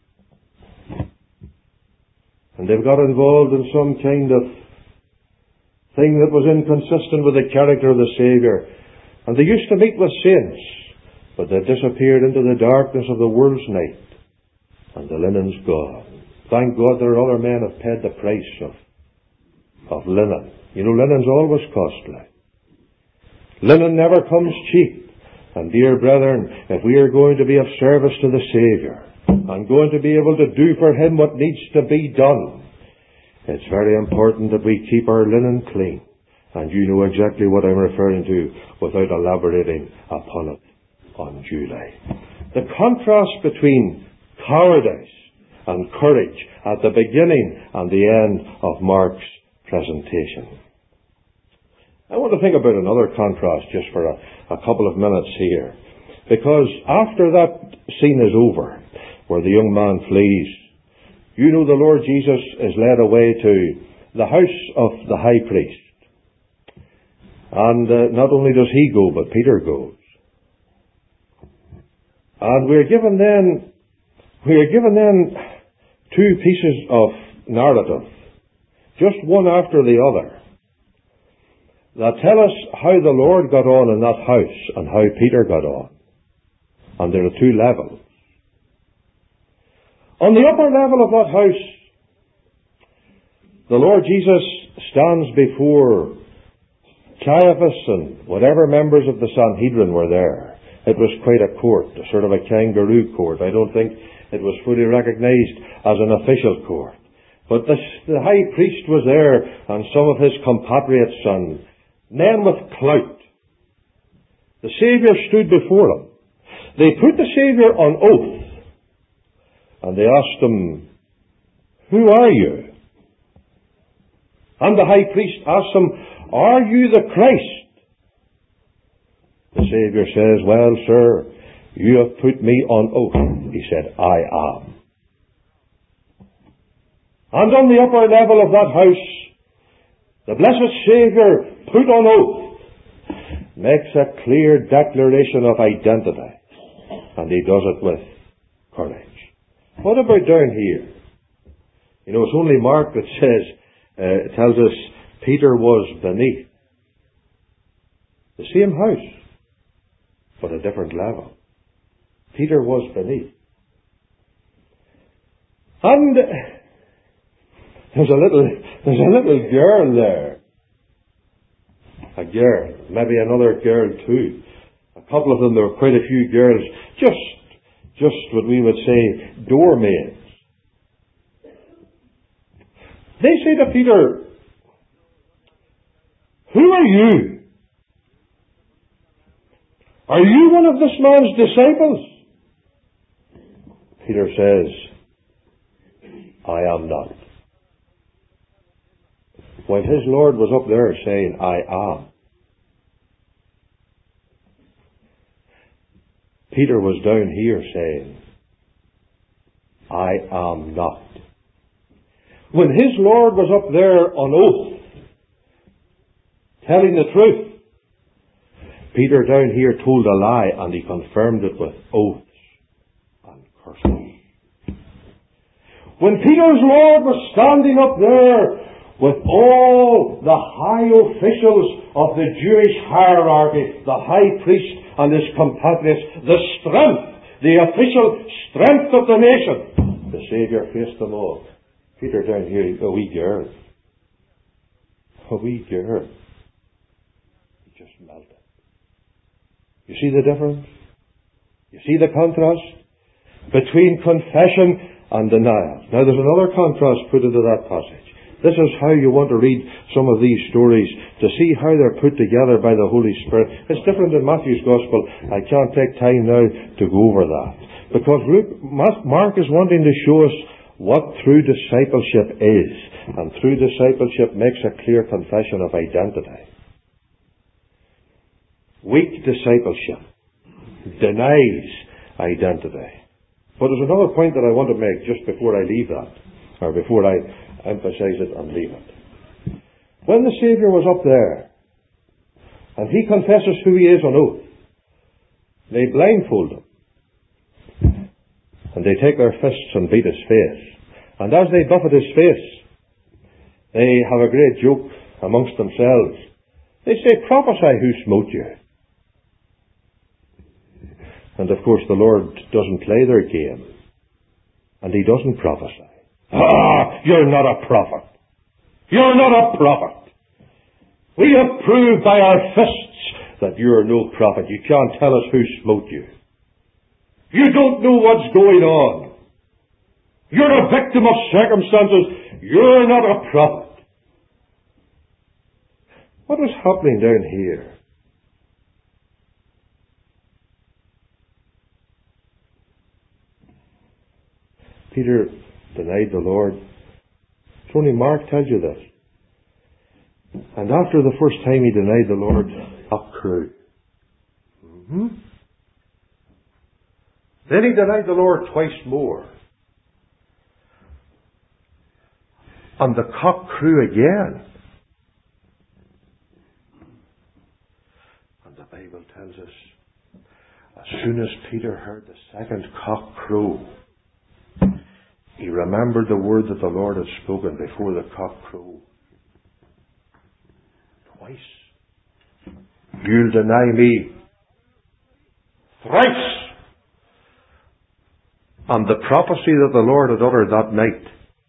And they've got involved in some kind of thing that was inconsistent with the character of the Saviour. And they used to meet with saints, but they've disappeared into the darkness of the world's night, and the linen's gone. Thank God there are other men who have paid the price of, of linen. You know, linen's always costly. Linen never comes cheap. And dear brethren, if we are going to be of service to the Saviour, and going to be able to do for Him what needs to be done, it's very important that we keep our linen clean. And you know exactly what I'm referring to without elaborating upon it unduly. The contrast between cowardice and courage at the beginning and the end of Mark's presentation. I want to think about another contrast just for a, a couple of minutes here. Because after that scene is over, where the young man flees, you know the Lord Jesus is led away to the house of the high priest. And uh, not only does he go, but Peter goes. And we're given then, we're given then two pieces of narrative, just one after the other, that tell us how the Lord got on in that house and how Peter got on. And there are two levels. On the upper level of that house, the Lord Jesus stands before Caiaphas and whatever members of the Sanhedrin were there. It was quite a court, a sort of a kangaroo court. I don't think it was fully recognized as an official court. But the, the high priest was there, and some of his compatriots and men with clout. The Saviour stood before him. They put the Saviour on oath, and they asked him, "Who are you?" And the high priest asked him, "Are you the Christ?" The Saviour says, "Well, sir, you have put me on oath." He said, "I am." And on the upper level of that house, the blessed Saviour, put on oath, makes a clear declaration of identity. And he does it with courage. What about down here? You know, it's only Mark that says, uh, tells us Peter was beneath. The same house, but a different level. Peter was beneath. And there's a little, there's a little girl there. A girl, maybe another girl too. A couple of them, there were quite a few girls, just, just what we would say, doormaids. They say to Peter, "Who are you? Are you one of this man's disciples?" Peter says, "I am not." While his Lord was up there saying, "I am," Peter was down here saying, "I am not." When his Lord was up there on oath, telling the truth, Peter down here told a lie, and he confirmed it with oaths and curses. When Peter's Lord was standing up there with all the high officials of the Jewish hierarchy, the high priest and his compatriots, the strength, the official strength of the nation, the Saviour faced them all. Peter down here, a wee girl. A wee girl. He just melted. You see the difference? You see the contrast between confession and denial. Now there's another contrast put into that passage. This is how you want to read some of these stories, to see how they're put together by the Holy Spirit. It's different in Matthew's Gospel. I can't take time now to go over that. Because Mark is wanting to show us what true discipleship is. And true discipleship makes a clear confession of identity. Weak discipleship denies identity. But there's another point that I want to make just before I leave that, or before I emphasize it and leave it. When the Saviour was up there, and he confesses who he is on oath, they blindfold him, and they take their fists and beat his face. And as they buffet his face, they have a great joke amongst themselves. They say, "Prophesy, who smote you?" And of course the Lord doesn't play their game. And he doesn't prophesy. Ah, you're not a prophet. You're not a prophet. We have proved by our fists that you're no prophet. You can't tell us who smote you. You don't know what's going on. You're a victim of circumstances. You're not a prophet. What was happening down here? Peter denied the Lord. It's only Mark tells you this. And after the first time he denied the Lord, up crew. Mm-hmm. Then he denied the Lord twice more. And the cock crew again. And the Bible tells us, as soon as Peter heard the second cock crow, he remembered the word that the Lord had spoken before the cock crowed. Twice. You'll deny me thrice. And the prophecy that the Lord had uttered that night,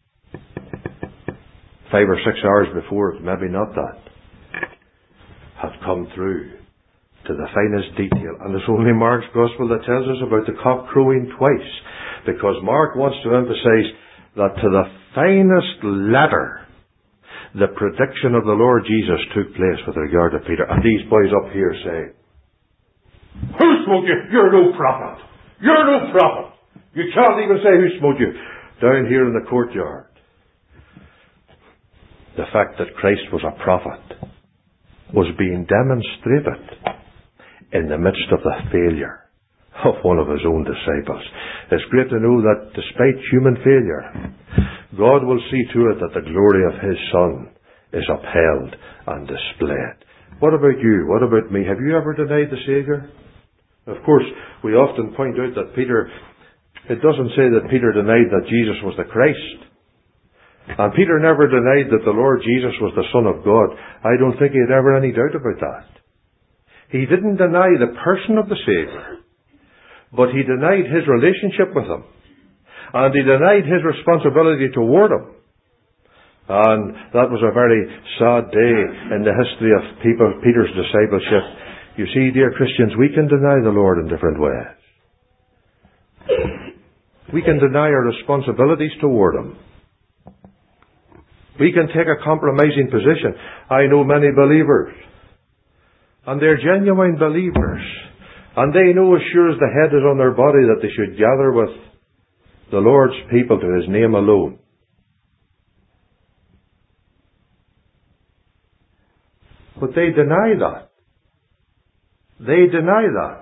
five or six hours before, maybe not that, had come through to the finest detail. And it's only Mark's Gospel that tells us about the cock crowing twice. Because Mark wants to emphasize that to the finest letter, the prediction of the Lord Jesus took place with regard to Peter. And these boys up here say, "Who smote you? You're no prophet. You're no prophet. You can't even say who smote you." Down here in the courtyard, the fact that Christ was a prophet was being demonstrated in the midst of the failure of one of his own disciples. It's great to know that despite human failure, God will see to it that the glory of his Son is upheld and displayed. What about you? What about me? Have you ever denied the Saviour? Of course, we often point out that Peter, it doesn't say that Peter denied that Jesus was the Christ. And Peter never denied that the Lord Jesus was the Son of God. I don't think he had ever any doubt about that. He didn't deny the person of the Saviour, but he denied his relationship with him. And he denied his responsibility toward him. And that was a very sad day in the history of people, Peter's discipleship. You see, dear Christians, we can deny the Lord in different ways. We can deny our responsibilities toward him. We can take a compromising position. I know many believers, and they're genuine believers, and they know as sure as the head is on their body that they should gather with the Lord's people to his name alone. But they deny that. They deny that.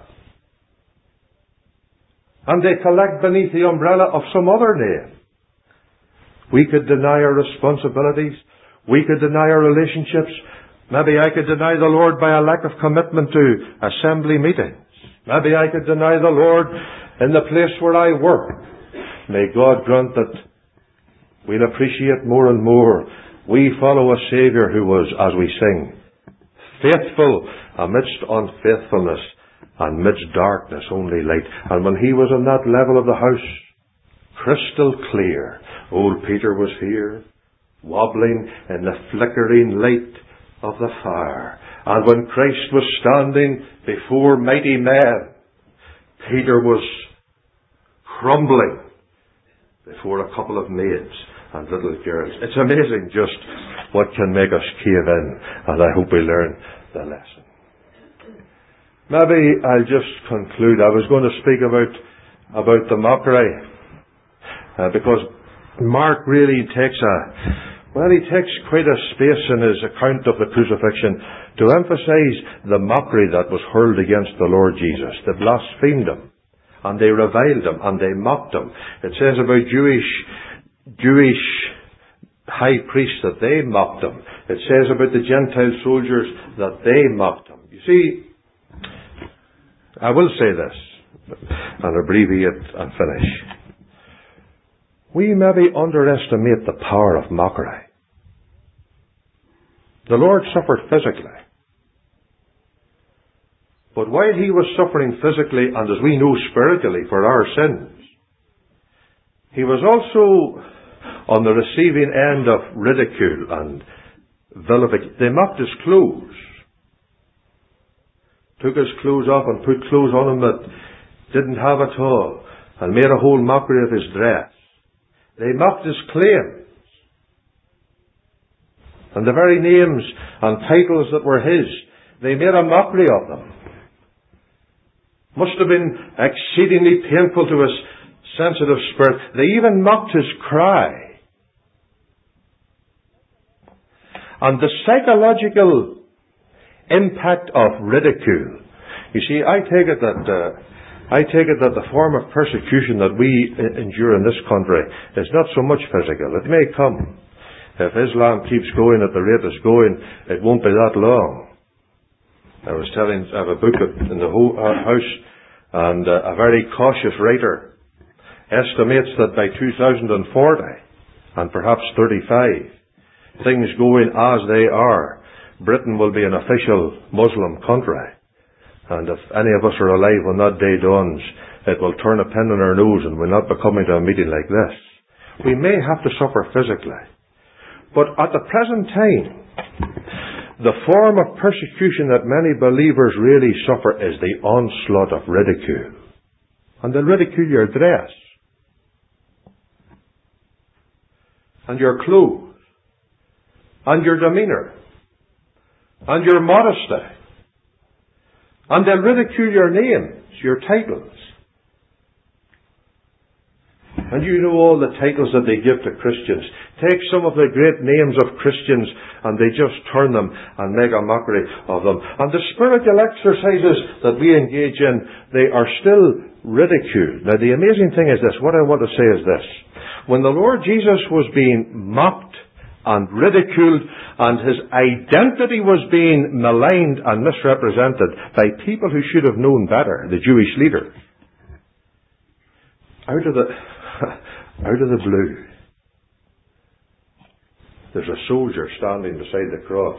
And they collect beneath the umbrella of some other name. We could deny our responsibilities. We could deny our relationships. Maybe I could deny the Lord by a lack of commitment to assembly meetings. Maybe I could deny the Lord in the place where I work. May God grant that we'll appreciate more and more. We follow a Saviour who was, as we sing, faithful amidst unfaithfulness, and midst darkness only light. And when he was on that level of the house, crystal clear, old Peter was here, wobbling in the flickering light of the fire. And when Christ was standing before mighty men, Peter was crumbling before a couple of maids and little girls. It's amazing just what can make us cave in, and I hope we learn the lesson. Maybe I'll just conclude. I was going to speak about about the mockery, uh, because Mark really takes a well, he takes quite a space in his account of the crucifixion to emphasize the mockery that was hurled against the Lord Jesus. They blasphemed him, and they reviled him, and they mocked him. It says about Jewish Jewish high priests that they mocked him. It says about the Gentile soldiers that they mocked him. You see, I will say this, and abbreviate and finish. We maybe underestimate the power of mockery. The Lord suffered physically. But while he was suffering physically, and as we know spiritually for our sins, he was also on the receiving end of ridicule and vilification. They mocked his clothes. Took his clothes off and put clothes on him that didn't have at all, and made a whole mockery of his dress. They mocked his claims. And the very names and titles that were his, they made a mockery of them. Must have been exceedingly painful to his sensitive spirit. They even mocked his cry. And the psychological impact of ridicule. You see, I take it that uh, I take it that the form of persecution that we endure in this country is not so much physical. It may come. If Islam keeps going at the rate it's going, it won't be that long. I was telling, I have a book in the house, and uh, a very cautious writer estimates that by two thousand forty, and perhaps thirty-five, things going as they are, Britain will be an official Muslim country. And if any of us are alive when that day dawns, it will turn a pin in our nose and we'll not be coming to a meeting like this. We may have to suffer physically. But at the present time, the form of persecution that many believers really suffer is the onslaught of ridicule. And they'll ridicule your dress, and your clothes, and your demeanour, and your modesty. And they'll ridicule your names, your titles. And you know all the titles that they give to Christians. Take some of the great names of Christians and they just turn them and make a mockery of them. And the spiritual exercises that we engage in, they are still ridiculed. Now the amazing thing is this, what I want to say is this. When the Lord Jesus was being mocked and ridiculed, and his identity was being maligned and misrepresented by people who should have known better, the Jewish leaders, out of the out of the blue, there's a soldier standing beside the cross.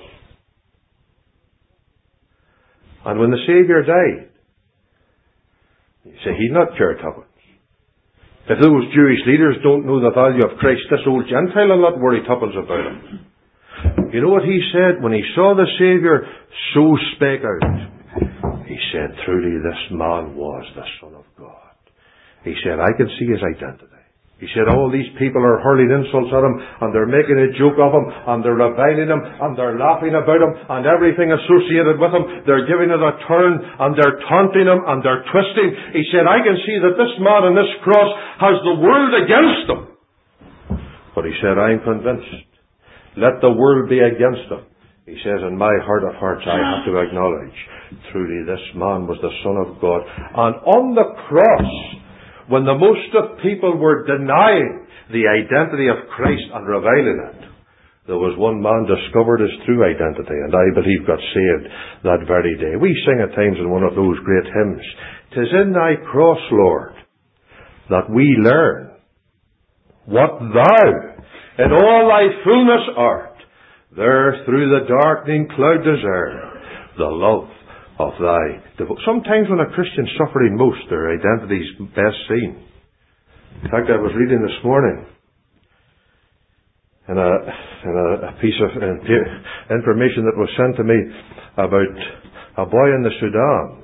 And when the Saviour died, you say, he'd not cared tuppence. If those Jewish leaders don't know the value of Christ, this old Gentile will not worry tuppence about him. You know what he said? When he saw the Saviour, so spake out. He said, truly this man was the Son of God. He said, I can see his identity. He said, all these people are hurling insults at him, and they're making a joke of him, and they're reviling him, and they're laughing about him, and everything associated with him. They're giving it a turn, and they're taunting him, and they're twisting. He said, I can see that this man on this cross has the world against him. But he said, I'm convinced. Let the world be against him. He says, in my heart of hearts, I have to acknowledge, truly this man was the Son of God. And on the cross, when the most of people were denying the identity of Christ and reviling it, there was one man discovered his true identity, and I believe got saved that very day. We sing at times in one of those great hymns, "'Tis in thy cross, Lord, that we learn what thou in all thy fullness art, there through the darkening cloud discern the love of thy devotion. Sometimes when a Christian's suffering most, their identity's best seen. In fact, I was reading this morning in a, in a, a piece of information that was sent to me about a boy in the Sudan.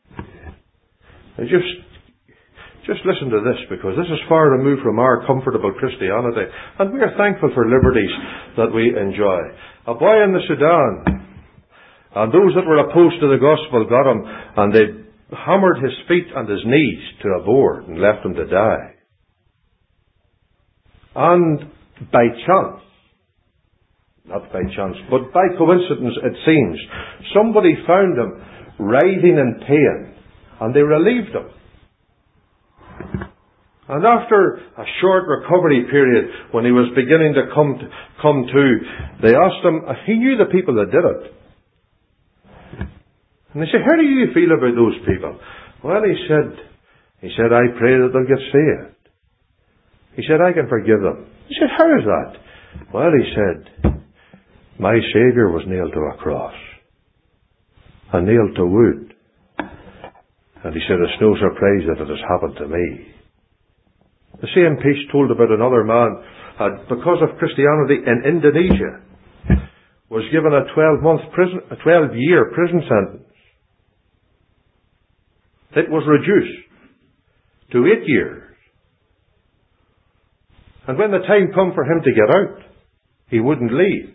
I just, just listen to this, because this is far removed from our comfortable Christianity, and we are thankful for liberties that we enjoy. A boy in the Sudan, and those that were opposed to the gospel got him, and they hammered his feet and his knees to a board and left him to die. And by chance, not by chance, but by coincidence it seems, somebody found him writhing in pain, and they relieved him. And after a short recovery period, when he was beginning to come to, come to, they asked him, he knew the people that did it. And they said, how do you feel about those people? Well, he said, he said, I pray that they'll get saved. He said, I can forgive them. He said, how is that? Well, he said, my Saviour was nailed to a cross, and nailed to wood. And he said, it's no surprise that it has happened to me. The same piece told about another man, uh, because of Christianity in Indonesia, was given a twelve-month prison, a twelve-year prison sentence. It was reduced to eight years. And when the time come for him to get out, he wouldn't leave.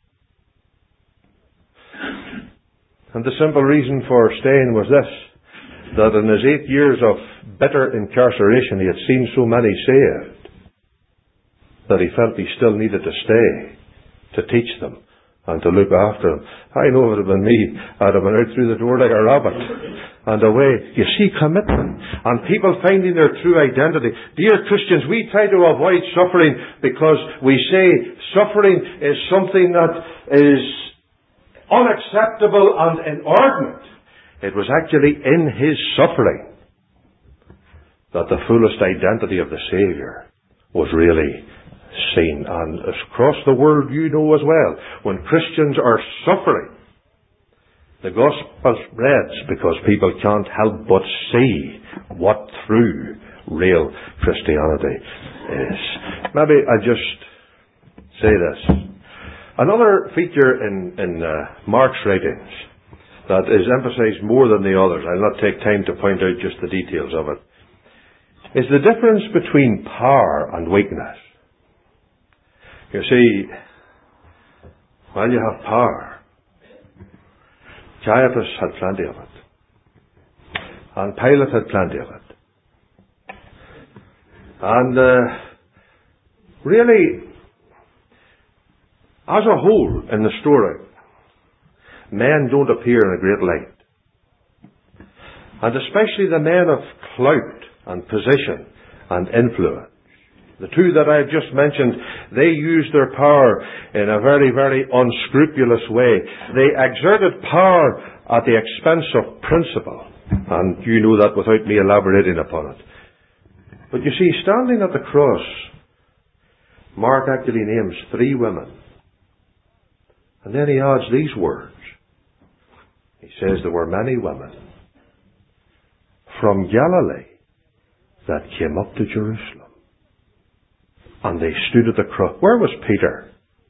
And the simple reason for staying was this, that in his eight years of bitter incarceration he had seen so many saved, that he felt he still needed to stay to teach them and to look after them. I know if it had been me, I'd have been out through the door like a rabbit and away. You see, commitment and people finding their true identity. Dear Christians, we try to avoid suffering because we say suffering is something that is unacceptable and inordinate. It was actually in his suffering that the fullest identity of the Saviour was really seen. And across the world, you know as well, when Christians are suffering, the gospel spreads because people can't help but see what true, real Christianity is. Maybe I just say this. Another feature in, in uh, Mark's writings that is emphasized more than the others, I'll not take time to point out just the details of it, is the difference between power and weakness. You see, while you have power, Caiaphas had plenty of it, and Pilate had plenty of it. And uh, really, as a whole in the story, men don't appear in a great light. And especially the men of clout and position and influence. The two that I have just mentioned, they used their power in a very, very unscrupulous way. They exerted power at the expense of principle. And you know that without me elaborating upon it. But you see, standing at the cross, Mark actually names three women. And then he adds these words. He says there were many women from Galilee that came up to Jerusalem. And they stood at the cross. Where was Peter?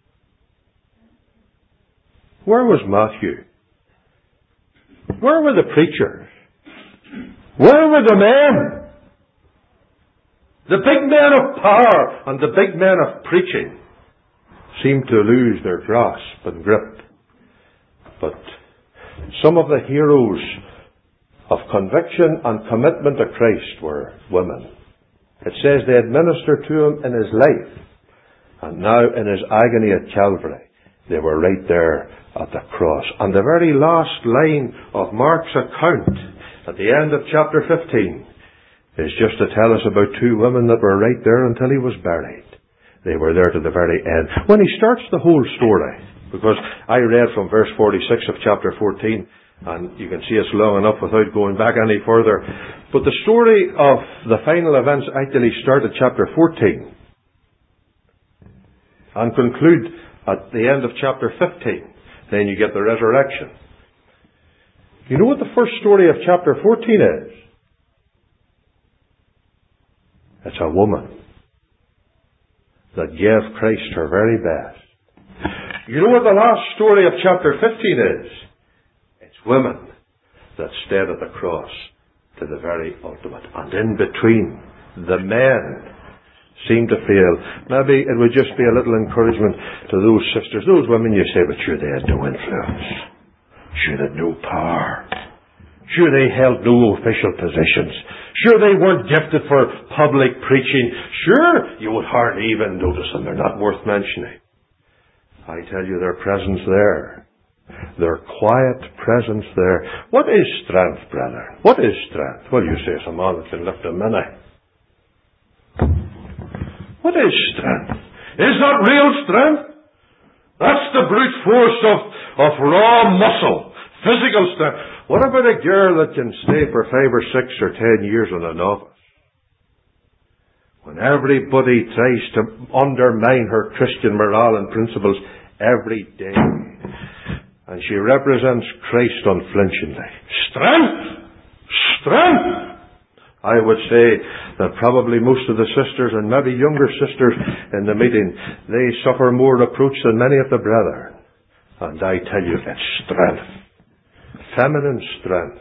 Where was Matthew? Where were the preachers? Where were the men? The big men of power and the big men of preaching seemed to lose their grasp and grip. But some of the heroes of conviction and commitment to Christ were women. It says they had ministered to him in his life, and now in his agony at Calvary, they were right there at the cross. And the very last line of Mark's account, at the end of chapter fifteen, is just to tell us about two women that were right there until he was buried. They were there to the very end. When he starts the whole story, because I read from verse forty-six of chapter fourteen, and you can see it's long enough without going back any further. But the story of the final events actually start at chapter fourteen. and conclude at the end of chapter fifteen. Then you get the resurrection. You know what the first story of chapter fourteen is? It's a woman that gave Christ her very best. You know what the last story of chapter fifteen is? It's women that stayed at the cross to the very ultimate. And in between, the men seem to fail. Maybe it would just be a little encouragement to those sisters, those women you say, but sure they had no influence. Sure they had no power. Sure they held no official positions. Sure they weren't gifted for public preaching. Sure you would hardly even notice them. They're not worth mentioning. I tell you, their presence there, their quiet presence there. What is strength, brother? What is strength? Well, you say it's a man that can lift a minute. What is strength? Is that real strength? That's the brute force of, of raw muscle, physical strength. What about a girl that can stay for five or six or ten years in an office? When everybody tries to undermine her Christian morale and principles every day. And she represents Christ unflinchingly. Strength! Strength! I would say that probably most of the sisters, and maybe younger sisters in the meeting, they suffer more reproach than many of the brethren. And I tell you, it's strength. Feminine strength.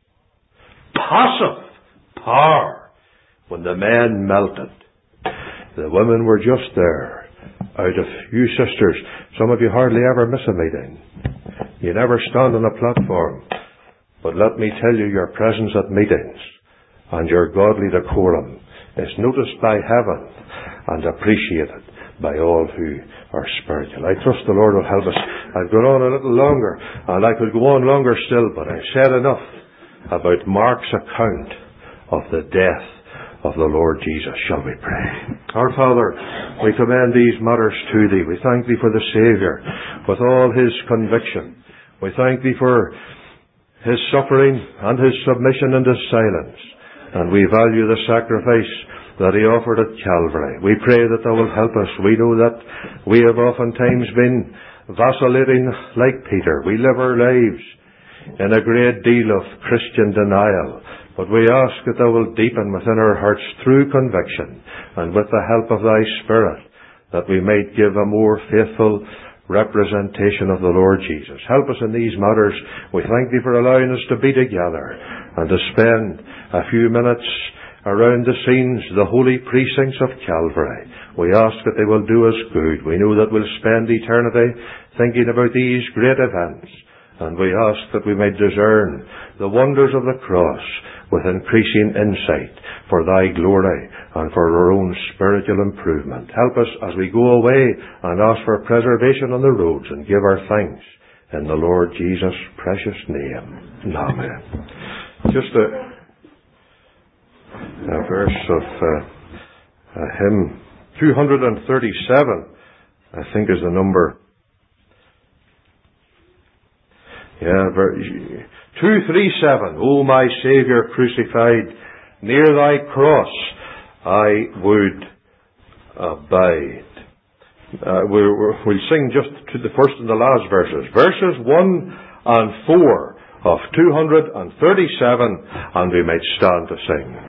Passive power. When the men melted, the women were just there. Out of you sisters, some of you hardly ever miss a meeting. You never stand on a platform. But let me tell you, your presence at meetings and your godly decorum is noticed by heaven and appreciated by all who are spiritual. I trust the Lord will help us. I've gone on a little longer, and I could go on longer still, but I've said enough about Mark's account of the death of the Lord Jesus. Shall we pray? Our Father, we commend these matters to Thee. We thank Thee for the Saviour with all His conviction. We thank Thee for His suffering and His submission and His silence. And we value the sacrifice that He offered at Calvary. We pray that Thou wilt help us. We know that we have oftentimes been vacillating like Peter. We live our lives in a great deal of Christian denial. But we ask that Thou wilt deepen within our hearts through conviction and with the help of Thy Spirit, that we might give a more faithful representation of the Lord Jesus. Help us in these matters. We thank Thee for allowing us to be together and to spend a few minutes around the scenes, the holy precincts of Calvary. We ask that they will do us good. We know that we'll spend eternity thinking about these great events, and we ask that we may discern the wonders of the cross with increasing insight for Thy glory and for our own spiritual improvement. Help us as we go away and ask for preservation on the roads and give our thanks in the Lord Jesus' precious name. Amen. Just a, a verse of uh, a hymn two thirty-seven, I think is the number. Yeah, two thirty-seven. O my Saviour crucified, near Thy cross I would abide. Uh, we'll, we'll sing just to the first and the last verses. Verses one and four of two thirty-seven, and we might stand to sing.